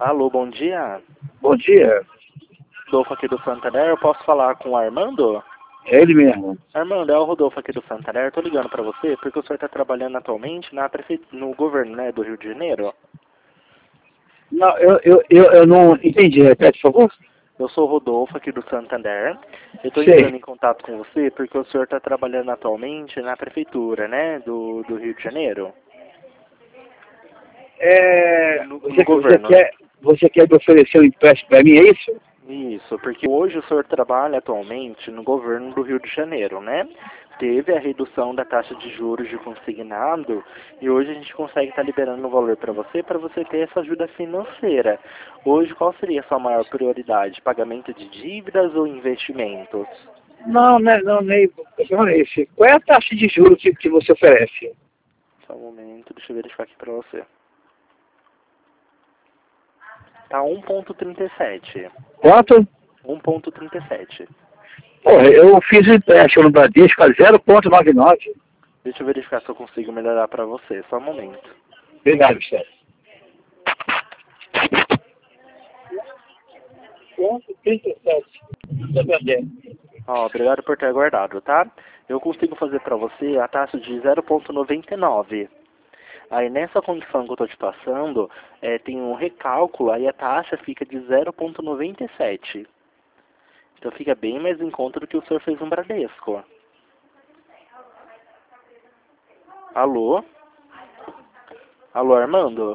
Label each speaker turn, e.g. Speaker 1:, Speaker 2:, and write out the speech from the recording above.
Speaker 1: Alô, bom dia.
Speaker 2: Bom dia,
Speaker 1: Rodolfo aqui do Santander, eu posso falar com o Armando?
Speaker 2: é ele mesmo.
Speaker 1: Armando, é o Rodolfo aqui do Santander, eu tô ligando pra você porque o senhor tá trabalhando atualmente no governo, né, do Rio de Janeiro.
Speaker 2: Não, eu não entendi, repete, por favor.
Speaker 1: Eu sou o Rodolfo aqui do Santander, eu tô
Speaker 2: Sei.
Speaker 1: entrando em contato com você porque o senhor tá trabalhando atualmente na prefeitura, né, do Rio de Janeiro. No governo, né?
Speaker 2: Você quer me oferecer um empréstimo para mim, é isso?
Speaker 1: Isso, porque hoje o senhor trabalha atualmente no governo do Rio de Janeiro, né? Teve a redução da taxa de juros de consignado e hoje a gente consegue estar liberando o valor para você ter essa ajuda financeira. Hoje, qual seria a sua maior prioridade? Pagamento de dívidas ou investimentos?
Speaker 2: Não, né, não, nem. Não é esse. Qual é a taxa de juros que você oferece?
Speaker 1: Só um momento, deixa eu verificar aqui para você. Tá 1,37.
Speaker 2: Quanto?
Speaker 1: 1,37.
Speaker 2: Porra, eu fiz o empréstimo no Bradesco a 0,99.
Speaker 1: Deixa eu verificar se eu consigo melhorar para você. Só um momento.
Speaker 2: Obrigado, chefe. 1,37.
Speaker 1: Ó, obrigado por ter aguardado, tá? Eu consigo fazer para você a taxa de 0,99. Aí nessa condição que eu tô te passando, tem um recálculo, aí a taxa fica de 0,97. Então fica bem mais em conta do que o senhor fez no Bradesco. Alô? Alô, Armando?